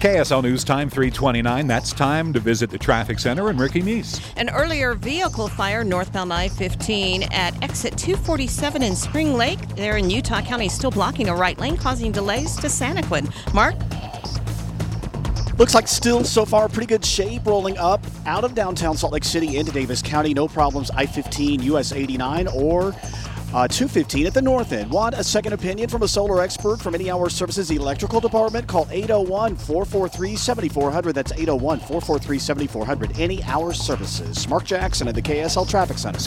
KSL News Time 3:29. That's time to visit the traffic center and Ricky Meese. An earlier vehicle fire northbound I-15 at exit 247 in Spring Lake. There in Utah County, still blocking a right lane, causing delays to Santaquin. Mark? Looks like still so far pretty good shape rolling up out of downtown Salt Lake City into Davis County. No problems I-15, US 89 or 215 at the north end. Want a second opinion from a solar expert from Any Hour Services Electrical Department? Call 801-443-7400. That's 801-443-7400. Any Hour Services. Mark Jackson at the KSL Traffic Center.